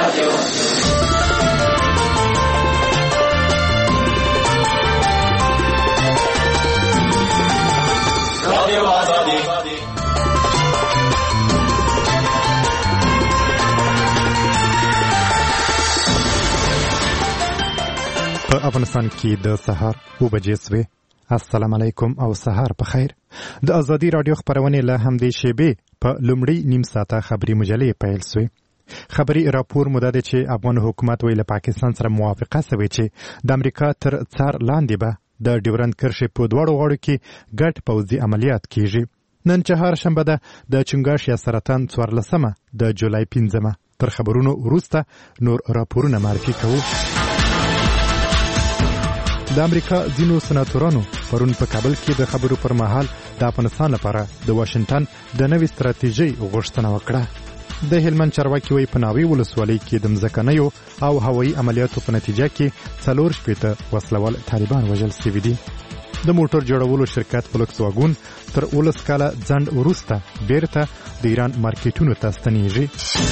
په افغانستان کې د سهار 2 بجې سوې. السلام علیکم او سهار په خیر. د ازادي رادیو خبرونه له همدې شیبې په لومړی نیم ساعته خبري مجلې پیل سوې. خبري راپور مده ده چې افغان حکومت ویل پاکستان سره موافقه سوي چې د امریکا تر څار لاندې به د ډیورند کرښې په دواړو غاړو کې ګډ پوځي عملیات کیږي. نن چهارشنبه ده د چنګاش یا سرطان 14مه د جولای 15مه. تر خبرونو وروسته نور راپورونه معرفي کوو. د امریکا ځینو سناتورانو پرون په کابل کې د خبرو پر مهال د افغانستان لپاره د واشنگټن د نوې ستراتیژۍ غوښتنه وکړه. د هلمند چارواکي وایي په ناوې ولسوالۍ کې د مځکنیو او هوایي عملیاتو په نتیجه کې 4 وسلوال طالبان وژل شوي دي. د موټر جوړولو شرکت فولکس واګون تر 19 کاله ځنډ وروسته بیرته د ایران مارکیټونو ته ستنېږي.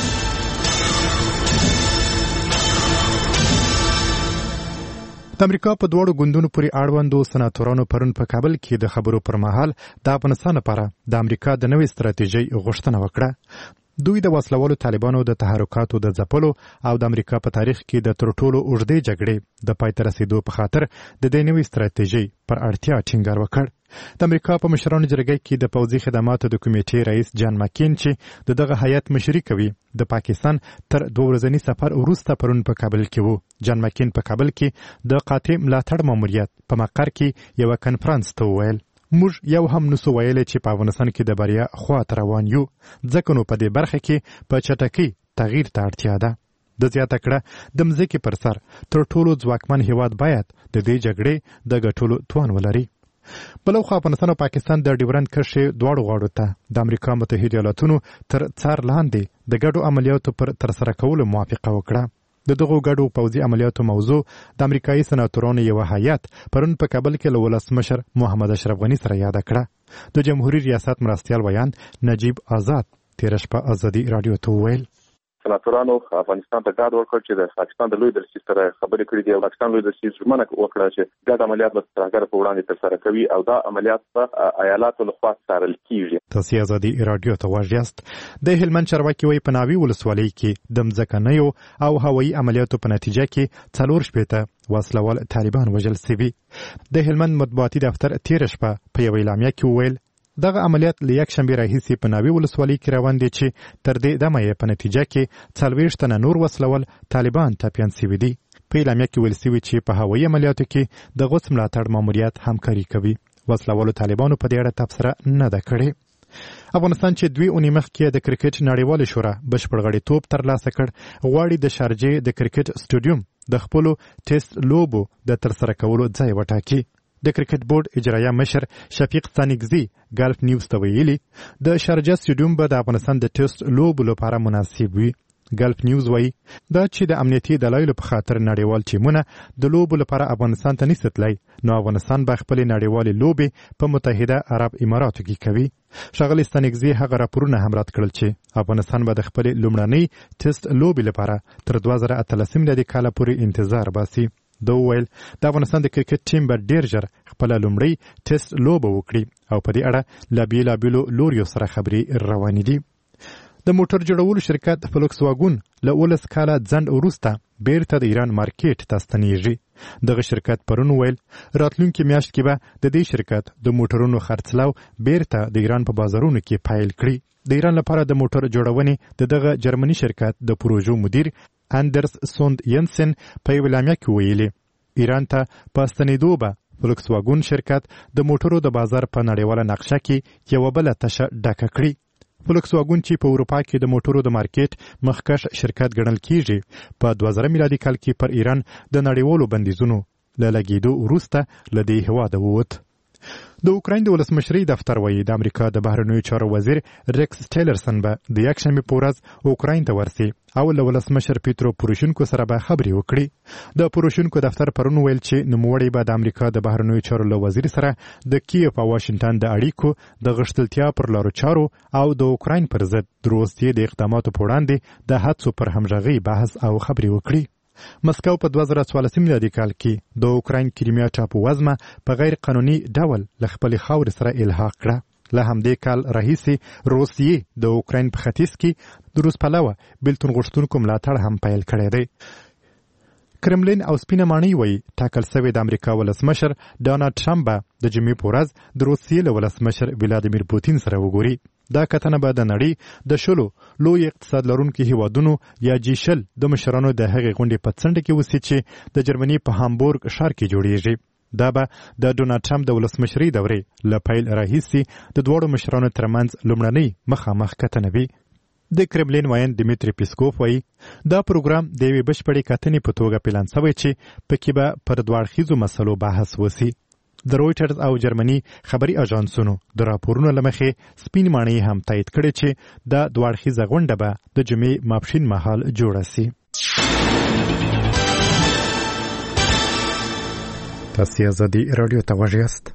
د امریکا په دوړو ګوندونو پورې اړوندو سناتورانو پرون په کابل کې د خبرو پر مهال د افغانستان لپاره د امریکا د نوې ستراتیژۍ غوښتنه وکړه. دوی د وسلوالو طالبانو د تحرکاتو د ځپلو او د امریکا په تاریخ کې د تر ټولو اوږدې جګړې د پای ته رسیدو په خاطر د دې نوې ستراتیژۍ پر اړتیا ټینګار وکړ. د امریکا په مشرانو جرګه کې د پوځي خدماتو د کمیټې رئیس جان مکین چې دغه هیئت مشري کوي د پاکستان تر 2 ورځني سفر وروسته پرون په کابل کې وو. جان مکین په کابل کې د قاطع ملاتړ ماموریت په مقر کې یو کنفرانس ته وویل موږ یو هم نسو ویلې چې په افغانستان کې د بریا خواته روان یو، ځکه نو په دې برخه کې په چټکۍ تغییر ته اړتیا ده. د زیاته کړه د مځکې پر سر تر ټولو ځواکمن هیواد باید د دې جګړې د ګټلو توان ولري. بلوخوا افغانستان او پاکستان د ډیورند کرښې دواړو غاړو ته د امریکا متحده ایالاتونو تر څار لاندې د ګډو عملیاتو پر ترسره کولو موافقه وکړه. د دغو ګډو پوځي عملیاتو موضوع د امریکایي سناتورانو یو هیئت پرون په کابل کې له ولسمشر محمد اشرف غني سره یاد کړه. د جمهوریت ریاست مرستیال ویان نجیب آزاد تیر شپه ازادي رادیو ته وویل سناتورانو افغانستان ته ډاډ ورکړ چې د پاکستان د لوی درشي سره خبرې کړې دي او پاکستان لوی درشي ژمنه وکړه چې ګډ عملیات به ترهګر په وړاندې ترسره کوي او دا عملیات په ایالاتو لخوا څارل کیږي. تاسو ازادي رادیو ته واژیاست. د هلمند چارواکي وایي په ناوې ولسوالۍ کې د مځکنیو او هوایي عملیاتو په نتیجه کې 4 وسلوال طالبان وژل شوي. د هلمند مطبوعاتي دفتر تیر شپه په یو اعلامیه کې وویل دغه عملیات له یکشنبې راهیسې په ناوې ولسوالۍ کې روان دي چې تر دې دمه یې په نتیجه کې 40 تنه نور وسلوال طالبان ټپیان شوي دي. په اعلامیه کې ویل شوي چې په هوایي عملیاتو کې د غوڅ ملاتړ ماموریت همکاري کوي. وسلوالو طالبانو په دې اړه تبصره نه ده کړې. افغانستان چې 2 اونۍ مخکې د کرکټ نړیوالې شورا بشپړ غړیتوب ترلاسه کړ غواړي د شارجې د کرکټ سټیډیوم د خپلو ټیسټ لوبو د ترسره کولو ځای وټاکي. د کرکټ بورډ اجرایه مشر شفیق ستانګزي ګالف نیوز ته ویلي د شارجه سټیډیوم به د افغانستان د ټیسټ لوبو لپاره مناسب وي. ګالف نیوز وایي دا چې د امنیتي دلایلو په خاطر نړیوال ټیمونه د لوبو لپاره افغانستان ته نشي تللی نو افغانستان به خپل نړیوالې لوبې په متحده عرب اماراتو کې کوي. ښاغلي ستانګزي هغه راپورونه هم رد کړل چې افغانستان به د خپل لومړنۍ ټیسټ لوبې لپاره تر 2013 میلادي کال پورې انتظار باسي. د ویل د افغانستان د کرکټ ټیم به ډیر ژر خپل لومړی ټیسټ لوبه وکړي او په دې اړه لا بیلابیلو لوریو سره خبري روانې دي. د موټر جوړولو شرکت فولکس واګون له 19 کاله ځنډ وروسته بیرته د ایران مارکیټ ته ستنېږي. دغه شرکت پرون ویل راتلونکي میاشت کې به د دې شرکت د موټرونو خرڅلاو بیرته د ایران په بازارونو کې پیل کړي. د ایران لپاره د موټر جوړونې دغه جرمني شرکت د پروژو مدیر اندرس سوند ینسن په یو اعلامیه کې ویلي ایران ته په ستنېدو به فولکس واګون شرکت د موټرو د بازار په نړیواله نقشه کې یو بل تشه ډکه کړي. فولکس واګون چې په اروپا کې د موټرو د مارکیټ مخکښ شرکت ګڼل کیږي په 2000 میلادي کال کې پر ایران د نړیوالو بندیزونو له لګېدو وروسته له دې هېواده ووت. د اوکراین د ولسمشرۍ دفتر وایي د امریکا د بهرنیو چارو وزیر ریکس ټیلرسن به د یکشنبې په ورځ اوکراین ته ورسي او له ولسمشر پیترو پوروشینکو سره به خبرې وکړي. د پوروشینکو دفتر پرون ویل چې نوموړی به د امریکا د بهرنیو چارو له وزیر سره د کیف او واشنگټن د اړیکو د غښتلتیا پر لارو چارو او د اوکراین پر ضد د روسیې د اقداماتو په وړاندې د هڅو پر همغږۍ بحث او خبرې وکړي. مسکو په 2014 میلادي کال کې د اوکراین کریمیا ټاپووزمه په غیر قانوني ډول له خپلې خاورې سره الحاق کړه. له همدې کال راهیسې روسیې د اوکراین په ختیځ کې د روس پلوه بېلتون غوښتونکو ملاتړ هم پیل کړی دی. کرملین او سپینه ماڼۍ وایي ټاکل سوی د امریکا ولسمشر ډانالډ ټرمپ به د جمعې په ورځ د روسیې له ولسمشر ولادیمیر پوتین سره وګوري. دا کتنه به د نړۍ د شلو لوی اقتصاد لرونکو هیوادونو یا جی7 د مشرانو د هغې غونډې په څنډه کې وسي چې د جرمني په هامبورګ ښار کې جوړیږي. دا به د ډونالډ ټرمپ د ولسمشرۍ دورې له پیل راهیسې د دواړو مشرانو ترمنځ لومړنۍ مخامخ کتنه وي. د کرملین وایي دمیتری پیسکوف وایي دا پروګرام د یوې بشپړې کتنې په توګه پلان شوی چې پکې به پر دوه اړخیزو مسلو بحث وسي. د رویټرز او جرمني خبري اژانسونو د راپورونو له مخې سپین ماڼۍ هم تایید کړې چې دا دوه اړخیزه غونډه به د جمعې ماپښین مهال جوړه سي. تاسو آزادي رادیو ته غوږ یاست.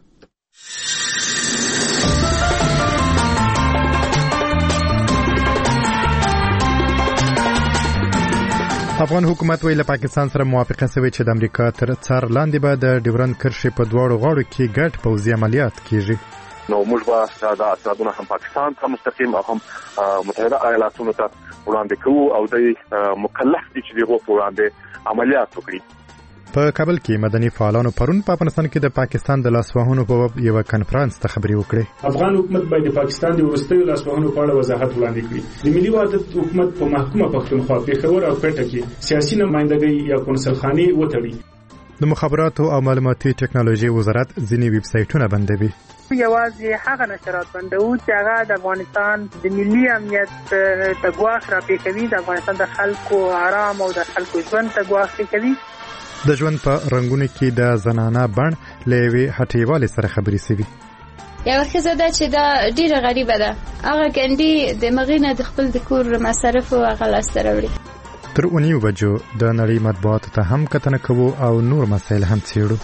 افغان حکومت ویل پاکستان سره موافقه شوې چې د امریکا تر څار لاندې به د ډیورند کرښې په دواړو غاړو کې ګډ پوځي عملیات کیږي. نو موږ به دا اسنادونه هم پاکستان ته مستقیم او هم متحده ایالاتونو ته وړاندې کوو او د مکلف دي چې دغه وړاندې عملیات وکړي. په کابل کې مدني فعالانو پرون په افغانستان کې د پاکستان د لاسوهنو په باب یو کانفرنس ته خبرې وکړې. افغان حکومت باید د پاکستان د وروستیو لاسوهنو په اړه وضاحت وړاندې کړي. د ملي وحدت حکومت په محکومه پښتونخوا پېښور او کوټه کې سیاسي نمائندګۍ یا کونسلخانې وتړي. د مخابراتو او معلوماتي ټکنالوژي وزارت ځینې ویب سایټونه بندوي. یوازې هغه نشرات بندوي چې هغه د افغانستان د ملي امنیت ته ګواښ راپېښوي، د افغانستان د خلکو آرام او د خلکو ژوند ته ګواښ کوي. د ژوند په رنگونو کې د زنانه بڼ له یوې هټیوالې سره خبرې شوې. یوه ښځه ده چې دا ډېره غریبه ده، هغه ګنډي د مغې نه د خپل د کور مصارفو هغه لاسته راوړي. تر 9 بجو د نړۍ مطبوعاتو ته هم کتنه کوو او نور مسایل هم څېړو.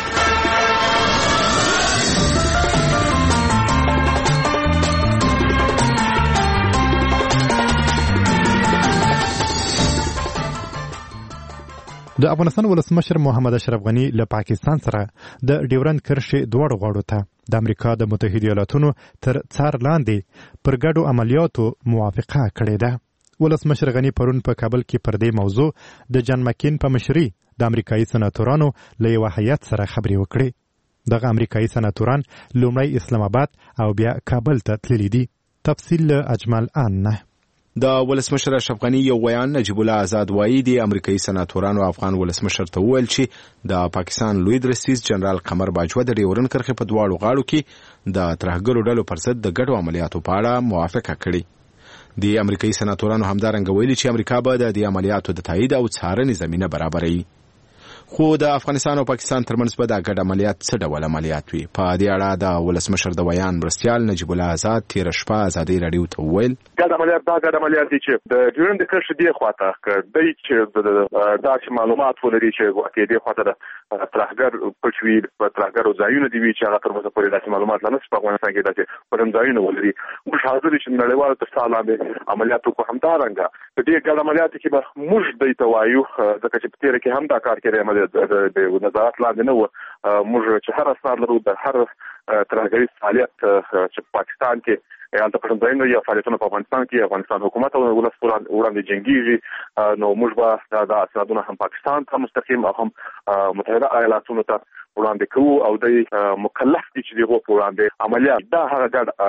د افغانستان ولسمشر محمد اشرف غنی له پاکستان سره د ډیورند کرښې دواړو غاړو ته د امریکا د متحده ایالاتونو تر څار لاندې پر ګډو عملیاتو موافقه کړې ده. ولسمشر غنی پرون په کابل کې پر دې موضوع د جان مکین په مشرۍ د امریکایي سناتورانو له یو هیئت سره خبرې وکړې. دغه امریکایي سناتوران لومړی اسلام آباد او بیا کابل ته تللي دي. تفصیل له اجمل آن نه. د ولسمشر اشرف غنی یو بیان نجیب الله آزاد وایي د امریکایي سناتورانو افغان ولسمشر ته وویل چې د پاکستان لوی درستیز جنرال قمر باجوه د ډیورند کرښې په دواړو غاړو کې د ترهګرو ډلو پر ضد د ګډو عملیاتو په اړه موافقه کړې. د امریکایي سناتورانو همدارنګه ویلي چې امریکا به د دې عملیاتو د تایید او څارنې زمینه برابروي. خو د افغانستان او پاکستان ترمنځ به دا ګډ عملیات څه ډول عملیات وي؟ په دې اړه د ولسمشر د بیان مرستیال نجیب الله آزاد تېره شپه ازادي راډیو ته وویل ګډ عملیات دا ګډ عملیات دي چې د ډیورند کرښې دې خواته دی چې دا چې معلومات ولري چې واقع دې خواته د ترهګر پټ وي، په ترهګرو ځایونه دي وي چې هغه تر اوسه پورې داسې معلومات لا نشي په افغانستان کې داسې پټ ځایونه ولري. موږ حاضر چې نړیوالو تر څار لاندې عملیات وکړو. همدارنګه په دې ګډ عملیاتو کې به موږ دی ته وایو ځکه چې په تېره کې هم دا کار کړی د نظارت لاندې نه و. موږ چې هر اسناد لرو د هر ترهګري فعالیت چې پاکستان کې یا د پښتونخوا یا فعالیتونه په افغانستان کې افغانستان حکومت او ولس وړاندې جنګیږي، نو موږ به دا اسنادونه هم پاکستان ته مستقیم او هم متحده ایالاتونو ته وړاندې کوو او د مکلف دي چې دغه وړاندې عملیات دا هغه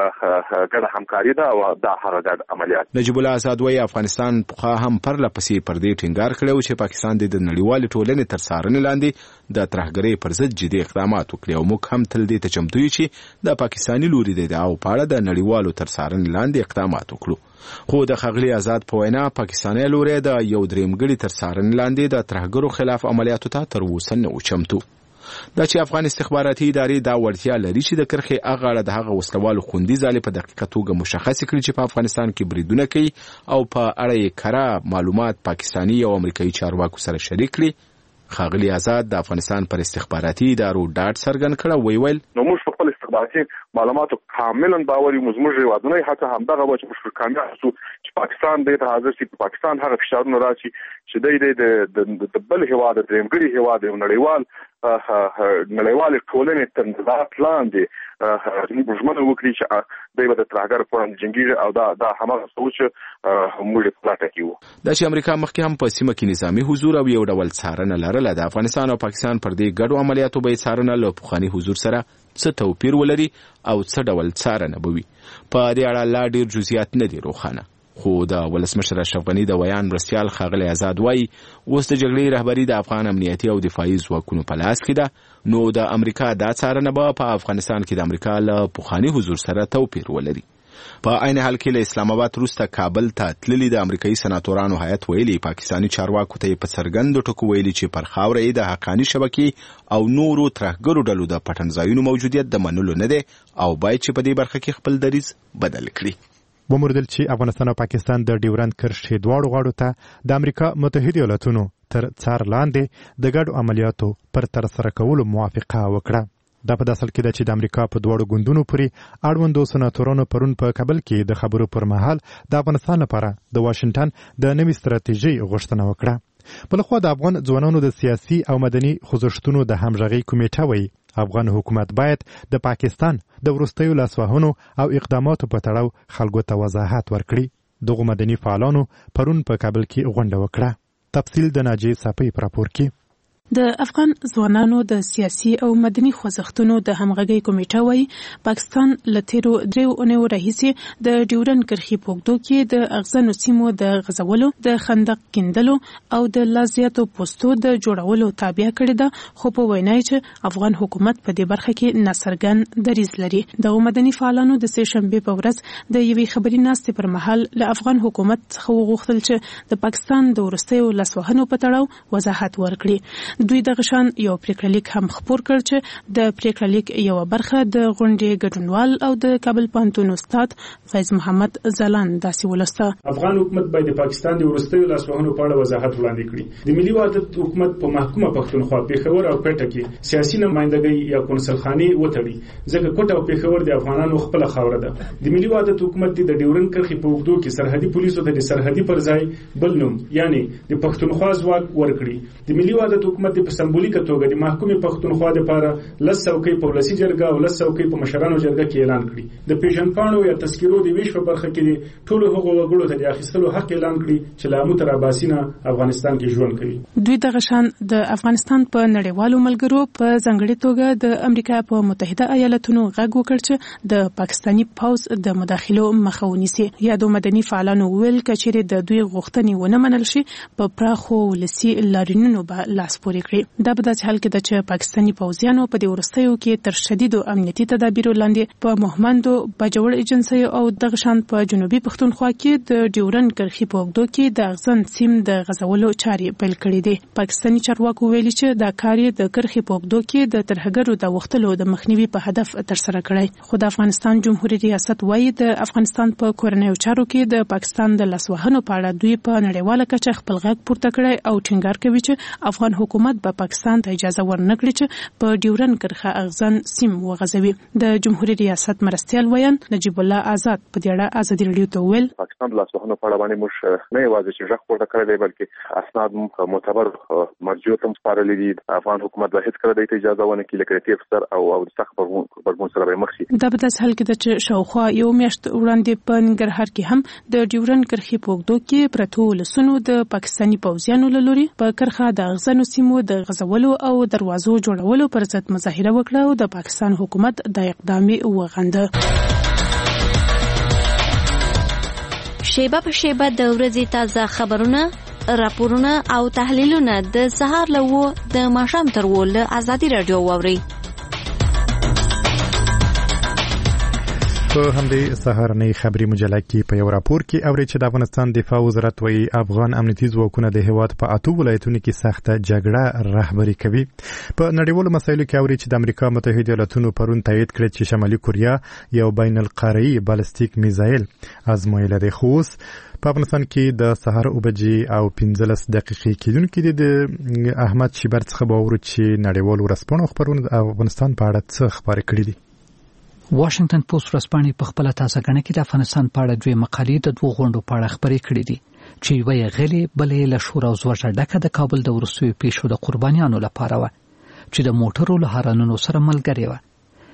ګډ همکاري ده او دا هغه ګډ عملیات. نجیب الله آزاد وایي افغانستان پخوا هم پرله پسې پر دې ټینګار کړی چې پاکستان د نړیوالې ټولنې تر څارنې لاندې د ترهګرۍ پر ضد جدي اقدامات وکړي او موږ هم تل دې ته چمتو یو چې د پاکستاني لوري د دعاو په اړه د نړیوالو تر څارنې لاندې اقدامات وکړو. خو د ښاغلي آزاد په وینا پاکستاني لوري د یو درېمګړي تر څارنې لاندې د ترهګرو خلاف عملیاتو ته تر اوسه نه و چمتو. دا چې افغان استخباراتي ادارې دا وړتیا لري چې د کرښې اغاړه د هغه وسلوالو خوندي ځالې په دقیقه توګه مشخص کړي چې په افغانستان کې بریدونه کوي او په اړه یې کره معلومات پاکستاني او امریکایي چارواکو سره شریک کړي. خاغلی آزاد د افغانستان پر استخباراتي ادارو ډاډ څرګند کړ ویل نو موږ په خپل استخباراتي معلوماتو کاملا باور یو موږ یوازې حتی همدغه و چې موږ کامیاب شو چې پاکستان د حاضر سي په پاکستان هغه فشارونه راشي چې د بل هواد د امګړي هواد نړیوال ټولنې تنظیمات لاندې موږ وکړي چې دوی د ترهګر په جنگي او دا همغه سوچ موږ پلاټه کیو. دا چې امریکا مخکې هم په سیمه کې نظامی حضور او یو ډول څارنه لرله د افغانستان او پاکستان پر دې ګډو عملیاتو به څارنه له پخواني حضور سره څه توپیر ولري او څه ډول څارنه بوي په دې اړه لا ډیر جزئیات نه دي روښانه. خو د ولسمشر اشرف غنی د ویان مرستیال خاغلی آزاد وایي اوس د جګړې رهبری د افغان امنیتي او دفاعي ځواکونو په لاس کې ده نو د امریکا دا څارنه به په افغانستان کې د امریکا له پخواني حضور سره توپیر ولري. په عین حال کې له اسلام آباد وروسته کابل ته تللي د امریکایي سناتورانو هیئت ویلي پاکستاني چارواکو ته په څرګندو ټکو ویلي چې پر خاوره یې د حقاني شبکې او نورو ترهګرو ډلو د پټنځایونو موجودیت د منلو نه دی او باید چې په دې برخه کې خپل دریځ بدل کړي. وموردل چې افغانستان او پاکستان د ډیورند کرښې دواړو غاړو ته د امریکا متحده ایالاتونو تر څار لاندې د ګډو عملیاتو پر ترسره کولو موافقه وکړه. دا په داسل کې ده چې د امریکا په دواړو ګوندونو پورې اړوندو سناتورانو پرون په کابل کې د خبرو پر مهال د افغانستان لپاره د واشنگټن د نوې ستراتیژۍ غوښتنه وکړه. بلخوا د افغان ځوانانو د سیاسي او مدني خوځښتونو د همغږۍ کمیټه وایي افغان حکومت باید د پاکستان د وروستیو لاسوهنو او اقداماتو په تړاو خلکو ته وضاحت ورکړي. دغه مدني فعالانو پرون په کابل کې غونډه وکړه. تفصیل د ناجی صافی پر راپور کې. د افغان ځوانانو د سیاسي او مدني خوځښتونو د همغږۍ کمیټه وايي پاکستان له تیرو 3 اونیو راهیسې د ډیورند کرښې په اوږدو کې د اغزنو سیمو د غځولو د خندق کیندلو او د لا زیاتو پوستو د جوړولو تابع کړې ده خو په وینا چې افغان حکومت په دې برخه کې ناڅرګند دریځ لري. د مدني فعالانو د سه شنبه په ورځ د یوې خبري ناستې پر مهال له افغان حکومت څخه وغوښتل چې د پاکستان د وروستیو لاسوهنو په تړاو وضاحت ورکړي. دوی د غشان یو پریکړلیک هم خپور کړ چې د پریکړلیک یو برخه د غونډې ګډونوال او د کابل پوهنتون استاد فیض محمد زلان داسې ولسته افغان حکومت باید د پاکستان د وروستیو لاسوهنو په اړه وضاحت وړاندې کړي. د ملي وحدت حکومت په محکومه پښتونخوا پیښور او پټه کې سیاسي نمائندګۍ یا کونسلخاني وتړي ځکه کوټه او پیښور د افغانانو خپل خاوره ده. د ملي وحدت حکومت د ډیورند کرښې په اوږدو کې سرحدي پولیسو ته د سرحدي پر ځای بل نوم یعنی د پښتونخوا ځواک ورکړي. د ملي وحدت حکومت د سمبولیکه توګه د محکومې پښتونخوا لپاره لس څوکۍ په ولسي جرګه او لس څوکۍ په مشرانو جرګه کې اعلان کړي. د پیژنپاڼو یا تذکیرو د ویش په برخه کې ټولو هغو وګړو ته د اخیستلو حق اعلان کړي چې له امو تر اباسینه افغانستان کې ژوند کوي. دوی د غشان د افغانستان په نړیوالو ملګرو په ځانګړي توګه د امریکا په متحده ایالاتونو غږ وکړ چې د پاکستاني پوز د مداخلو مخه ونیسي. یادو مدني فعالانو ویل کچېرې د دوی غوښتنې ونه منل شي په پراخو ولسي لارینونو به لاس پورې کړي. دا په داسې حال کې ده چې پاکستاني پوځیانو په دې وروستیو کې تر شدیدو امنیتي تدابیرو لاندې په مهمندو بجوړ ایجنسیو او دغه شان په جنوبي پښتونخوا کې د ډیورند کرښې په اوږدو کې د اغزن سیم د غځولو چارې پیل کړې دي. پاکستاني چارواکو ویلي چې دا کار یې د کرښې په اوږدو کې د ترهګرو د وختلو د مخنیوي په هدف ترسره کړی. خو د افغانستان جمهوریت ریاست وایي د افغانستان په کورنیو چارو کې د پاکستان د لاسوهنو په اړه دوی په نړیواله کچه خپل غږ پورته کړی او ټینګار کوي چې افغان حکومت به پاکستان ته اجازه ورنکړي چې په ډیورند کرښه اغزن سیم وغځوي. د جمهوریت ریاست مرستیال ویان نجیب الله آزاد په دې اړه ازادي رادیو ته ویل پاکستان د لاسوهنو په اړه باندې موږ نه یوازې چې غږ پورته کړی دی بلکې اسناد معتبر مرجعو ته سپارلي دي. افغان حکومت به هیڅکله د اجازه ونه کړي لکه تیر سر او سخت بدبون سره به مخ شي. دا په داسې حال کې ده چې شاوخوا یو میاشت وړاندې په ننګرهار کې هم د ډیورند کرښې په اوږدو کې پرتو ولسونو د پاکستاني پوځیانو له لوري په کرښه د اغزنو سیمو د غځولو او دروازو جوړولو پر ضد مظاهره وکړه او د پاکستان حکومت د اقدام وغنده. شیبه په شیبه د ورځې تازه خبرونه، راپورونه او تحلیلونه د سهار له 9 د ماښام تر 10 له ازادي رادیو واوري. په همدې سهارنۍ خبري مجله کې په یو راپور کې اوري چې د افغانستان دفاع وزارت وايي افغان امنیتي ځواکونه د هیواد په 8 ولایتونو کې سخته جګړه رهبري کوي. په نړیوالو مسایلو کې اوري چې د امریکا متحده ایالاتونو پرون تایید کړ چې شمالي کوریا یو بین القاره‌ای بالستیک میزایل ازمایلی دی. خو په افغانستان کې د سهار اوبجی او 15 دقیقې کېدونکې د احمد شیبر څخه باور چې نړیوال ورسپانو خبرونه د افغانستان په اړه څه خبرې کړې دي. واشنگټن پوسټ ورځپاڼې په خپل تازه غنه کې د افغانستان په اړه دوه مقالې د دوه غونډو په اړه خبرې کړې دي چې یوه یې غلې بلې له شور او زور ډکه د کابل د وروستیو پیښو د قربانیانو لپاره و چې د موټرو له هارنونو سره ملګری و.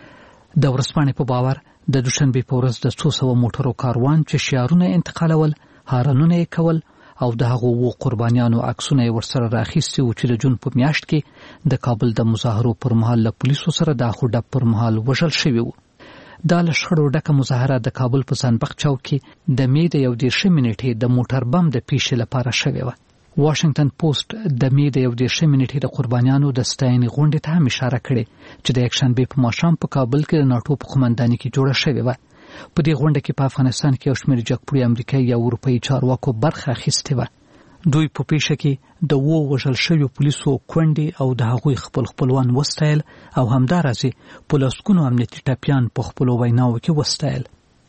د ورځپاڼې په باور د دوشنبه په ورځ د 200 موټرو کاروان چې شعارونه انتقالول، هارنونه یې کول او د هغو وو قربانیانو عکسونه ورسره راخیستي و چې د جون په میاشت کې د کابل د مظاهرو پر مهال له پولیسو سره د خډه پر مهال وژل شوی و. دا له شخړو ډکه مظاهره د کابل په سنبخ چوک کې د می د 11 منټې د موټر بم د پیښې لپاره شوی و. واشنگټن پوسټ د می د 11 منټې د قربانیانو د ستاینې غونډې ته هم اشاره کړې چې د یکشنبه په ماښام په کابل کې د ناتو په قومندانۍ کې جوړه شوې و. په دې غونډه کې په افغانستان کې یو شمېر جګپوړي امریکایي یا اروپایي چارواکو برخه اخیستې و. دوی په پیښه کې د وژل شویو پولیسو کونډې او د هغوی خپلوان وستایل او همدارسې پولیسونو امنیتي ټاپیان په خپل ویناو کې وستایل.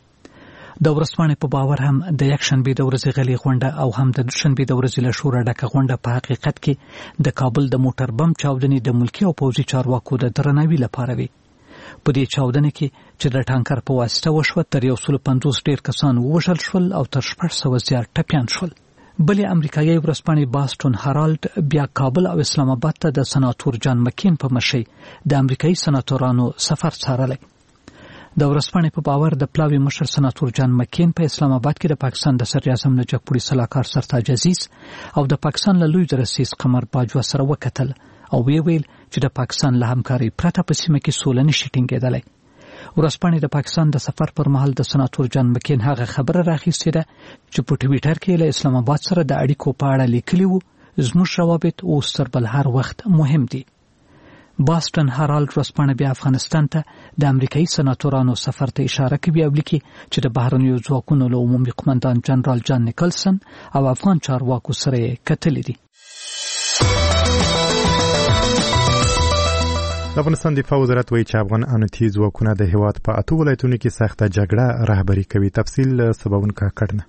د ورځپاڼې په باور هم د یکشنبه د ورځې غلې غونډه او هم د دوشنبه د ورځې له شوره ډکه غونډه په حقیقت کې د کابل د موټر بم چاودنې د ملکی او پوځي چارواکو د درناوي لپاره وي. په دې چاودنه کې چې د ټانکر په واسطه وشوه تر 150 ډیر کسان ووژل شول او تر 600 زیات ټپیان شول. بلې امریکایي ورځپاڼې باستون هرالد بیا کابل او اسلام آباد ته د سناتور جان مکین په مشرۍ د امریکایي سناتورانو سفر څارلی. د ورځپاڼې په باور د پلاوي مشر سناتور جان مکین په اسلام آباد کې د پاکستان د صدر اعظم نجیب پوری سلاکار سرتاج عزیز او د پاکستان له لوی رئیس قمر باجوه سره وکتل او ویل چې د پاکستان له همکاري پرته په سیمه کې سوله نشي ټینګېدلی. ورځپاڼې د پاکستان د سفر پر مهال د سناتور جان مکین هغه خبره راخیستې ده چې په ټویټر کې له اسلام آباد سره د اړیکو په اړه لیکلي وو زموږ روابط اوس تر بل هر وخت مهم دي. باستون هرالد ورځپاڼه بیا افغانستان ته د امریکایي سناتورانو سفر ته اشاره کوي او لیکي چې د بهرنیو ځواکونو له عمومي قومندان جنرال جان نیکلسن او افغان چارواکو سره کتلي دي. د افغانستان دفاع وزارت وایي چې افغان امنیتي ځواکونه د هیواد په 8 ولایتونو کې سخته جګړه رهبري کوي. تفصیل سباون کا کړنه.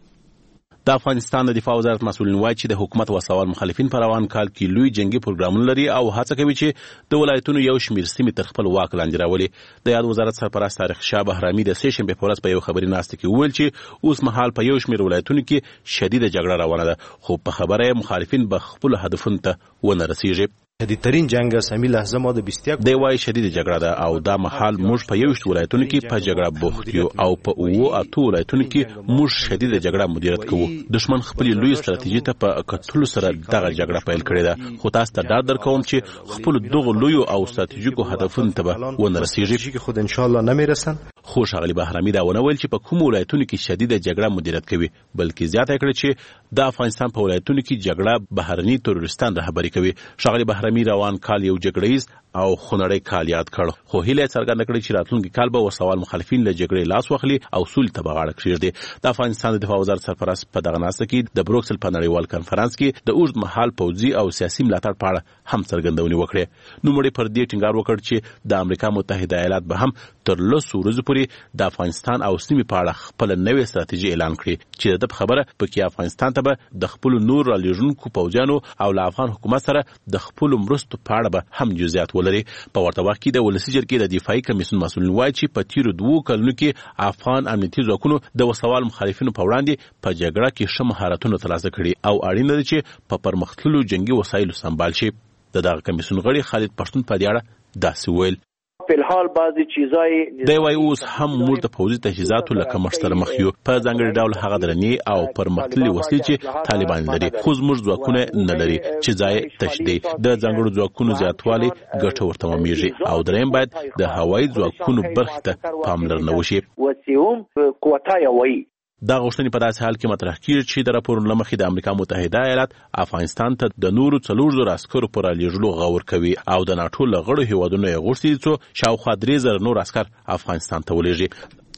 د افغانستان د دفاع وزارت مسؤلین وایي چې د حکومت وسوال مخالفین په روان کال کې لوی جنگي پروګرامونه لري او هڅه کوي چې د ولایتونو یو شمېر سیمې تر خپل واک لاندې راولي. د یاد وزارت سرپرست طارق شاه بهرامي د سې شنبې په ورځ په یو خبري ناسته کې وویل چې اوس مهال په یو شمېر ولایتونو کې شدیده جګړه روانه ده خو په خبره مخالفین به خپل هدفونو ته ونه رسیږي. شدیدترین جنگ از همین لحظه ما د 21 دی وای شدید جګړه ده او دا مهال موږ په یو شت ولایتونو کې په جګړه بوخت یو او په او اتو ولایتونو کې موږ شدید جګړه مدیریت کوو. دشمن خپل لوی ستراتیژي ته په کتلو سره دغه جګړه پیل کړې ده خو تاسو ته ډاډ درکوم چې خپل دغه لوی او ستراتیژیکو هدفونو ته ونه رسیږي چې خود ان شاء الله نمیرسن. خو ښاغلي بهرامي دا ونه ویل چې په کوم ولایتونو کې شدید جګړه مدیریت کوي بلکې زیاته کړې چې د افغانستان په ولایتونو کې جګړه بهرني تروریستان رهبري کوي. ښاغلي بهرامي روان کال یو جګړیز او خونړی کال یاد کړ خو هیله څرګنده کړې چې راتلونکي کال به وسوال مخالفین له جګړې لاس واخلي او سولې ته به غاړه کېږدي. د افغانستان د دفاع وزارت سرپرست په دغه ناسته کې د بروکسل په نړیوال کنفرانس کې د اوږد مهال پوځي او سیاسي ملاتړ په اړه هم څرګندونې وکړې. نوموړي پر دې ټینګار وکړ چې د امریکا متحده ایالات به هم تر 2 ورځې پورې د افغانستان او سیمې په اړه خپل نوې ستراتیژي اعلان کړي چې د خبره پکې افغانستان ته به د خپل نور رالیږونکو پوځیانو او له افغان حکومت سره د خپل مرستو په اړه به هم جزئیات ولري. په ورته وخت کې د ولسي جرګې د دفاعي کمیسیون مسؤلین وایي چې په تیرو 2 کلونو کې افغان امنیتي ځواکونو د وسوال مخالفینو په وړاندې په جګړه کې ښه مهارتونه ترلاسه کړي او اړین دی چې په پرمختللو جنگي وسایلو سمبال شي. دغه کمیسیون غړي خالد پښتون په دې اړه داسې ویل. فلحال بعضی چیزای دی وای اوس هم موږ د پوځي تجهیزاتو لکه مشتر مخیو په ځانګړي ډول هغه درنی او پرمختللي وسلې چې طالبان لري خو زموږ ځواکونه نه لري چې ځای تشدید د ځانګړو ځواکونو زیاتوالی ګټور تمامېږي او دریم باید د هوایي ځواکونو برخې ته پاملرنه وشي. وسیوم کوټای وای دا غوښتنې په داسې حال کې مطرح کیږي چې د راپورونو له مخې د امریکا متحده ایالات افغانستان ته د نورو 4,000 عسکرو پر رالیږلو غور کوي او د ناټو له غړو هیوادونو یې غوښتي چې شاوخوا 3,000 نور عسکر افغانستان ته ولېږي.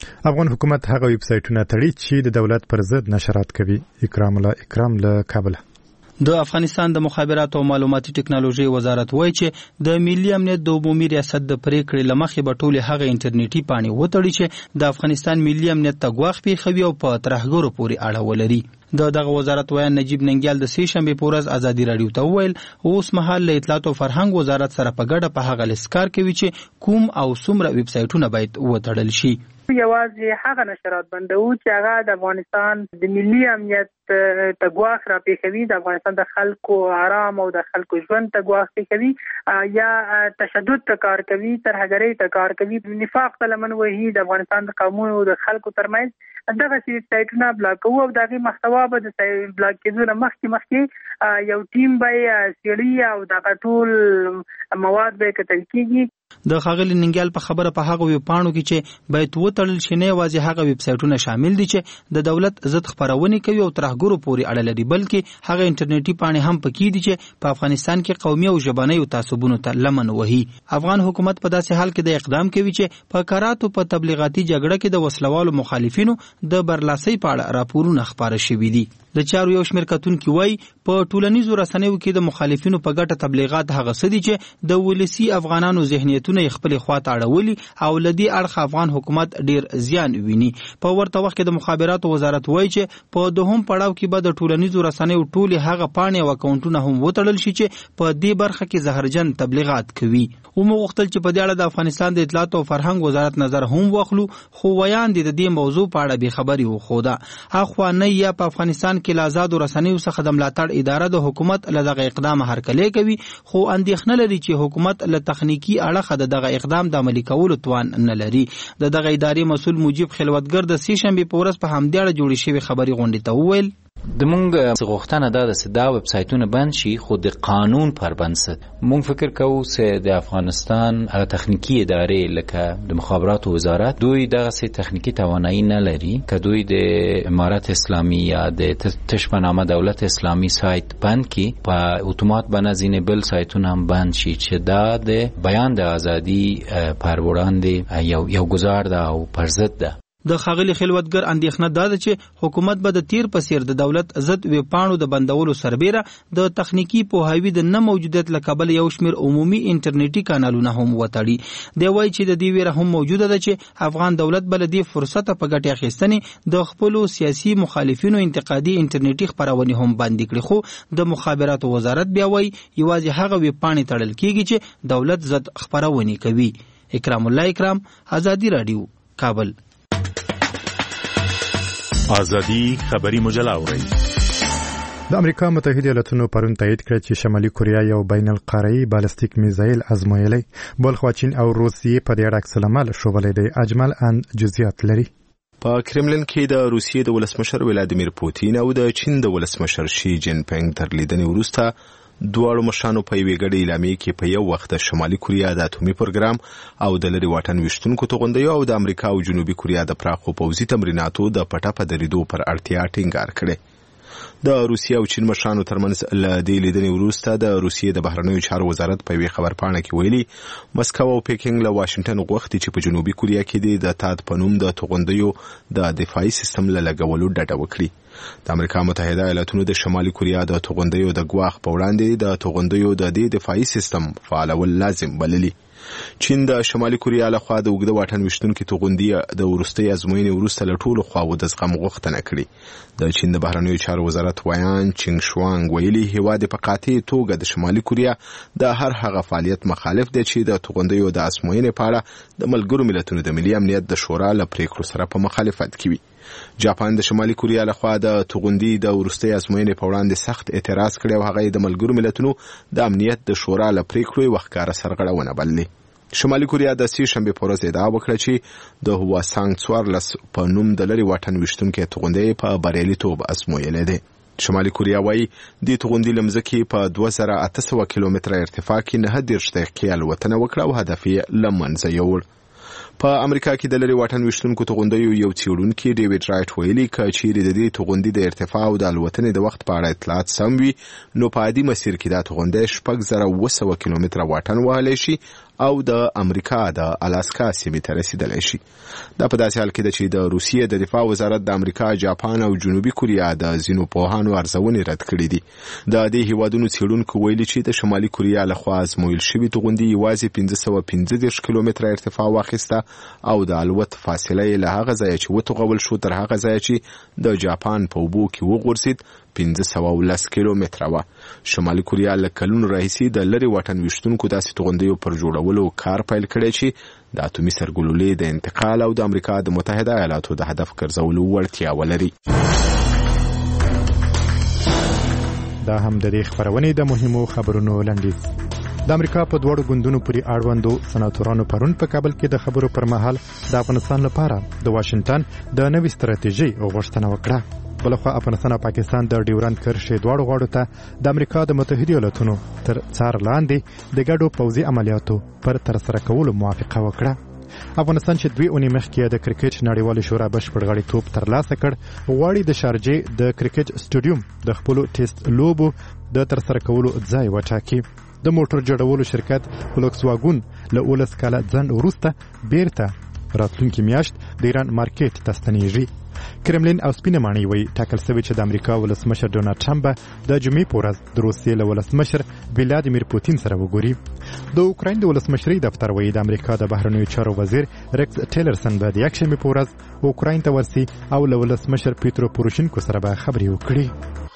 افغان حکومت هغه ویب سایټونه تړي چې د دولت پر ضد نشرات کوي. اکرام له کابل. د افغانستان د مخابراتو او معلوماتي ټکنالوژي وزارت وایي چې د ملي امنیت د عمومي ریاست د پریکړې لمخې به ټول هغه انټرنیټي پاڼې وتړي چې د افغانستان ملي امنیت ته ګواښ پیښوي او په ترهګرو پورې اړه ولري. دغه وزارت وایي نجیب ننګیال د سې شنبې په ورځ ازادي رادیو ته وویل اوس مهال له اطلاعات او فرهنګ وزارت سره په ګډه په هغه لیست کار کوي چې کوم او څومره ویب سایټونه باید وتړل شي. یوازې هغه نشرات بندو چې هغه د افغانستان د ملي امنیت ته ګواښ را پیښوي، د افغانستان د خلکو آرام او د خلکو ژوند ته ګواښ پیښوي یا تشدد ته کار کوي، ترهګرۍ ته کار کوي، نفاق ته لمن وهي د افغانستان د قومونو او د خلکو ترمنځ دغه سایټونه بلاک کوو او دغه محتوا به د بلاک کېدو نه مخکې یو ټیم به سیړي او دغه ټول مواد به کتل کېږي. د ښاغلي ننګیال په خبره په هغه ویب پاڼو کې چې باید وتړل شي نه یوازې هغه ویب سایټونه شامل دي چې د دولت ضد خپرونې کوي او ترهګرو پورې اړه لري، بلکې هغه انټرنیټي پاڼې هم پکې دي چې په افغانستان کې قومي او ژبنیو تعصبونو ته لمن وهي. افغان حکومت په داسې حال کې د اقدام کوي چې په کاراتو په تبلیغاتي جګړه کې د وسلوالو مخالفینو د برلاسۍ په اړه راپورونه خپاره شوي دي. د چارو یو شمېر کتونکي وایي په ټولنیزو رسنیو کې د مخالفینو په ګټه تبلیغات هغه څه دي چې د ولسي افغانانو ذهنیتونه یې خپلې خواته اړولي او له دې اړخه افغان حکومت ډیر زیان ویني. په ورته وخت کې د مخابراتو وزارت وایي چې په دوهم پړاو کې به د ټولنیزو رسنیو ټولې هغه پاڼې او اکاونټونه هم وتړل شي چې په دې برخه کې زهرجن تبلیغات کوي. ومو غوښتل چې په دې اړه د افغانستان د اطلاعات او فرهنګ وزارت نظر هم واخلو، خو ویان دي د دې موضوع په اړه بې خبري وښوده. اخوا نه یا په افغانستان کې له آزادو رسنیو څخه د ملاتړ اداره د حکومت له دغه اقدام هرکلی کوي، خو اندېښنه لري چې حکومت له تخنیکی اړخه د دغه اقدام د عملي کولو توان نه لري. د دغه ادارې مسؤل مجيب خلوتګر د سې شنبې په ورځ په همدې اړه جوړې شوې خبري غونډې ته وویل د مونږ غوښتنه ده چې دا ویب سایټونه بند شي، خو د قانون پر بنسټ. مونږ فکر کوو چې د افغانستان هغه تخنیکی ادارې لکه د مخابراتو وزارت دوی دغه سي تخنیکی توانایي نه لري که دوی د امارت اسلامي یا د تشبنامه دولت اسلامي سایت بند کی په اتومات بنځینه بل سایتونه هم بند شي چې دا د بیان د ازادي پر وړاندې یو گزار ده او پر ضد ده. د ښاغلي خلوتګر اندېښنه دا ده چې حکومت به د تیر په څیر د دولت ضد ویب پاڼو د بندولو سربیره د تخنیکی پوهاوي د نه موجودیت له کبله یو شمېر عمومي انټرنیټي کانالونه هم وتړي. دی وایي چې د دې ویره هم موجوده ده چې افغان دولت به له دې فرصته په ګټې اخیستنې د خپلو سیاسي مخالفینو انتقادي انټرنیټي خپرونې هم بندې کړي، خو د مخابراتو وزارت بیا وایي یوازې هغه ویب پاڼې تړل کیږي چې دولت ضد خپرونې کوي. اکرام الله اکرام، ازادي رادیو، کابل. ازادي خبري مجله اوري. د امریکا متحده ایالاتونو پرون تایید کړ چې شمالي کوریا یو بین القاره‌ای بالستیک میزایل ازمایلی، بل خو چین او روسیې په دې اړه عکس العمل شوبلې دی. اجمل ان جزئیات لري. په کرملین کې د روسیې د ولسمشر ولادیمیر پوتین او د چین د ولسمشر شي جین پنګ تر لیدنې وروسته دواړو مشرانو په یوې ګډې اعلامیې کې په یو وخت د شمالي کوریا د اټومي پروګرام او د لرې واټن ویشتونکو توغندیو او د امریکا او جنوبي کوریا د پراخو پوځي تمریناتو د پټه په درېدو پر اړتیا ټینګار کړی. د روسیې او چین مشرانو ترمنځ له دې لیدنې وروسته د روسیې د بهرنیو چارو وزارت په یوې خبرپاڼه کې ویلي مسکو او پیکینګ له واشنګټن غوښتي چې په جنوبي کوریا کې د تاد په نوم د توغندیو د دفاعي سیستم له لګولو ډډه وکړي. د امریکا متحده ایالاتونو د شمالي کوریا د توغندیو د ګواښ په وړاندې د توغندیو د دې دفاعي سیستم فعالول لازم بللي. چین د شمالي کوریا لخوا د اوږده واټن ویشتونکي توغندي د وروستۍ ازموینې وروسته له ټولو خواوو د زغم غوښتنه کړې. د چین د بهرنیو چارو وزارت ویان چینګ شوانګ ویلي هیواد په قاطع توګه د شمالي کوریا د هر هغه فعالیت مخالف دی چې د توغندیو د ازموینې په اړه د ملګرو ملتونو د ملي امنیت د شورا له پریکړو سره په مخالفت کې وي. جاپان د شمالي کوریا لخوا د توغندي د وروستۍ ازموینې په وړاندې سخت اعتراض کړی او هغه د ملګرو ملتونو د امنیت د شورا له پریکړو یې وښکاره سرغړونه بللې. شمالي کوریا د سې شنبې په ورځ ادعا وکړه چې د هواسانګ 14 په نوم د لرې واټن ویشتونکي توغندي په بریالیتوب ازمویلې ده. شمالي کوریا وايي د توغندي لمزکې په 2800 کیلومتره ارتفاع کې 9 دقیقې الوتنه وکړه او هدف یې له منځه یووړ. په امریکا کې د لرې واټن ویشتونکو توغندیو یو څېړونکي ډیوډ رایټ ویلي که چیرې د دې توغندي د ارتفاع او د الوتنې د وخت په اړه اطلاعات سم وي نو په عادي مسیر کې دا توغندی 6700 کیلومتره واټن وهلی شي او د امریکا د الاسکا سیمې ته رسیدلی شي. دا په داسې حال کې چې د روسیې د دفاع وزارت د امریکا، جاپان او جنوبي کوریا د ځینو پوهانو ارزونې رد کړې دي. د دې هیوادونو څېړونکو ویلي چې د شمالي کوریا لخوا ازمویل شوي توغندي یوازې 515 کیلومتره ارتفاع واخیسته او د الوت فاصله یې له هغه ځایه چې وتوغول شو تر هغه ځایه چې د جاپان په اوبو کې وغورځید 510 کیلومتره وه. شمالي کوریا له کلونو راهیسې د لرې واټن ویشتونکو داسې توغندیو پر جوړولو کار پیل کړی چې د اتومي سرګلولې د انتقال او د امریکا د متحده ایالاتو د هدف ګرځولو وړتیا ولري. دا هم د دې خبرونې د مهمو خبرونو لنډیز. د امریکا په دوړو ګوندونو پورې اړوندو سناتورانو پرون په کابل کې د خبرو پر مهال د افغانستان لپاره د واشنگټن د نوې ستراتیژي غوښتنه وکړه. بلخوا افغانستان او پاکستان د ډیورند کرښې دواړو غاړو ته د امریکا د متحده ایالاتونو تر څار لاندې د ګډو پوځي عملیاتو پر ترسره کولو موافقه وکړه. افغانستان چې 2 اونۍ مخکې د کرکټ نړیوالې شورا بشپړ غړیتوب ترلاسه کړ، غواړي د شارجې د کرکټ سټیډیوم د خپلو ټیسټ لوبو د ترسره کولو ځای وټاکي. د موټر جوړولو شرکت فولکس واګون له 19 کاله ځنډ وروسته بیرته راتلونکي میاشت د ایران مارکیټ ته ستنیږي. کرملین او سپینه ماڼۍ وایي ټاکل شوی چې د امریکا ولسمشر ډونالډ ټرمپ د جمعې په ورځ د روسیې له ولسمشر ولادیمیر پوتین سره وګوري. د اوکراین د ولسمشرۍ دفتر وایي د امریکا د بهرنیو چارو وزیر ریکس ټیلرسن به د یکشنبې په ورځ اوکراین ته ورسي او له ولسمشر پیټرو پوروشینکو سره به خبرې وکړي.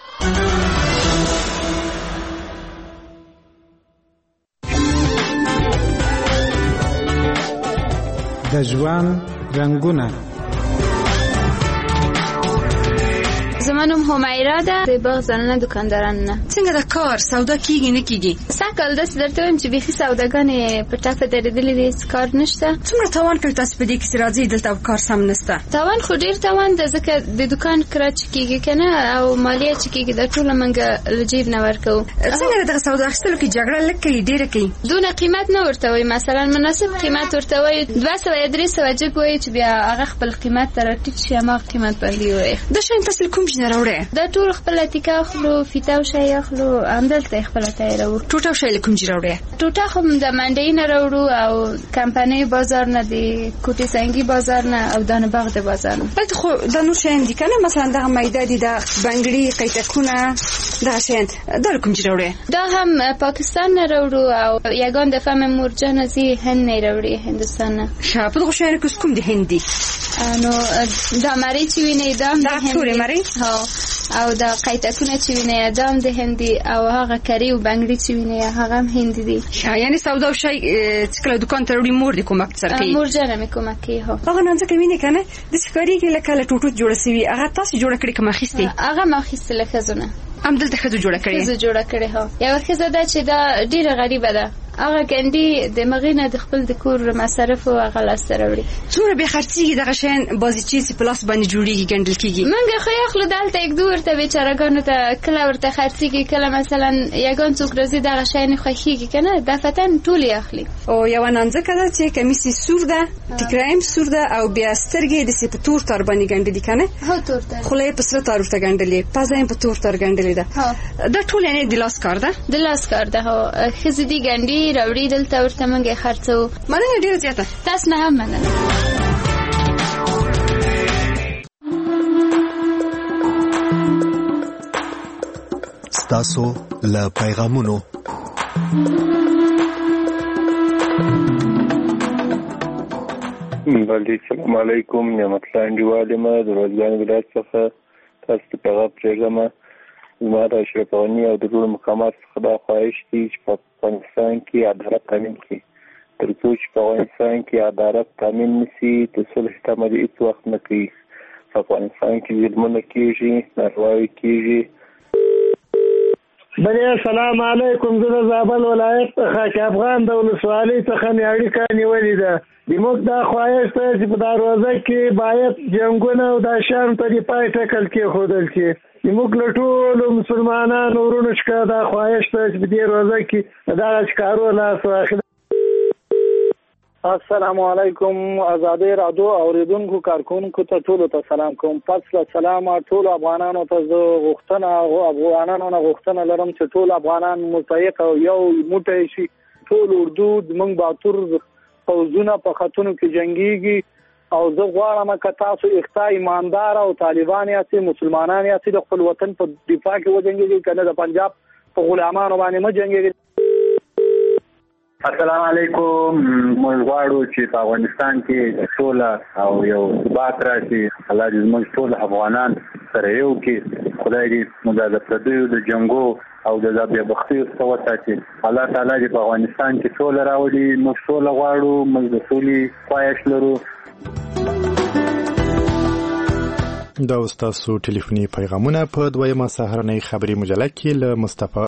د ژوند رنګونه. زما نوم همیرا ده، د باغ زنانه دکاندارانه. څنګه د کار سودا کیږي نه کیږي؟ سکل داسې درته وایم چې بیخي سوداګانې په ټاپه درېدلې دي، هېڅ کار نشته. څومره تاوان کوي تاسو په دې کې چې راځئ دلته کار سم نشته؟ تاوان خو ډېر تاوان ده، ځکه د دکان کرایه چې کیږي که نه او مالیه چې کیږي دا ټوله موږ له جیب نه ورکوو. څنګه دغه سودا اخیستلو کې جګړه لږ کوي ډېره کوي؟ دونه قیمت نه ورته وایي، مثلا مناسب قیمت ورته وایي 200 یا 300 جګ وایي چې بیا هغه خپل قیمت ته راټیټ شي، هماغه قیمت باندې وایي. دا شیان تاسو کوم شي نه راوړئ؟ ټول خپل تیکه اخلو، فیته او شی اخلو، همدلته خپل تیارو. ټوټه او شی کوم ځای راوړی؟ ټوټه خو د منډۍ نه راوړو او کمپنۍ بازار نه دی، کوټې سنگي بازار نه او دانه باغ د بازار نه. بلته خو د نور شیان دي کنه، مثلا دغه میده دي، د بنګړي، قیتکونه، دا شیان دا کوم ځای راوړی؟ دا هم پاکستان نه راوړو او یگان د فهم مورجان زی هند نه راوړي، هندستان نه. شاپ دغه شیان کوم دي هندي؟ نو دا مری چې ویني دا د هندي مری، ها، او دا قیتکونه چې ویني ادم د هندي او هغه کری او بنګړي چې ویني هغه هم هندي دي. یعنی سودا او شی چې کله دکان ته وړي مور دې کومک سره کوي؟ مور جانه مې کومک کوي. هغه نن ځکه ویني کنه د سفاری کې لکه ټوټو جوړ شوی، هغه تاسو جوړ کړی کوم اخیستي؟ هغه ما اخیستل لکه زونه ام دلته خزو جوړ کړی. خزو جوړ کړی ها. یو خزه ده چې دا ډیره غریبه ده، هغه ګندی د مغینه د خپل د کور مصرف او هغه لاستر وړي. څومره به خرڅيږي دغه شین بازی چیز په لاس باندې جوړیږي ګندل کیږي؟ منګه خو یخلو دلته یک دور ته بیچارهګانو ته کله ورته خرڅيږي، کله مثلا یگان څوک راځي دغه شین خوخيږي کنه دفتن ټول یخلی. او یو نانځکه ده چې کمیسي سور ده، ټیکرایم سور ده او بیا سترګې د سپتور تر باندې ګندل کنه؟ هو تور تر. خلې په سره تر ورته ګندلې، پزایم په تور تر ګندلې ده. دا ټول نه د لاس کار ده؟ د لاس کار ده. هو خزدي ګندي راوړي دلته ورته منګه خرڅو. مننه ډیره زیاته. تاسو نه هم مننه. ستاسو له پیغامونو بلې السلام علیکم، نعمت الله انډیواله ما د روزګان ولایت څخه تاسو ته پیغام پرېږدم. زما د اشرف غني او د ټولو مقامات څخه دا خواهش دی چې په افغانستان کې عدالت تامین کړي. تر څو چې په افغانستان کې عدالت تامین نشي د صلح تمدید هیڅ وخت نه کوي. په افغانستان کې ظلمونه کېږي، نارواوې کېږي. بلې السلام علیکم، زه د زابل ولایت څخه افغان د ولسوالۍ څخه مې اړیکه نیولې ده. زموږ دا خواهش دی چې په دا روزه کې باید جنګونه او دا شیان ته د پای ټکل کېښودل شي. زموږ له ټولو مسلمانانو ورونو څخه دا خواهش دی چې په دې روزه کې دغه کارونه لاس واخلي. السلام علیکم، آزادۍ رادیو اوریدونکو کارکونکو ته ټولو ته سلام کوم. پس له سلام ټول افغانانو ته زه غوښتنه لرم چې ټول افغانان متحد او یو موټی شي، ټول اردو موږ باتور فوزونه په خطونو کې جنگيږي او زه غواړم که تاسو اختا ایماندار او طالبان یاستئ مسلمانان یاستئ د خپل وطن په دفاع کې وجنګیږئ کنه د پنجاب په غلامانو باندې مه جنګیږئ. السلام علیکم. موږ غواړو چې په افغانستان کې سوله او یو ثبات راشي. الله دې موږ ټول افغانان سره یو کې خدای دې موږ د پردیو د جنگو او د بختیو څخه وساتي. الله تعالی دې په افغانستان کې سوله راوړي. موږ سوله غواړو. موږ د سولې خواهش لرو. دا تاسو ټلیفوني پیغامونه په دویمه سهارنۍ خبري مجله کې له مصطفی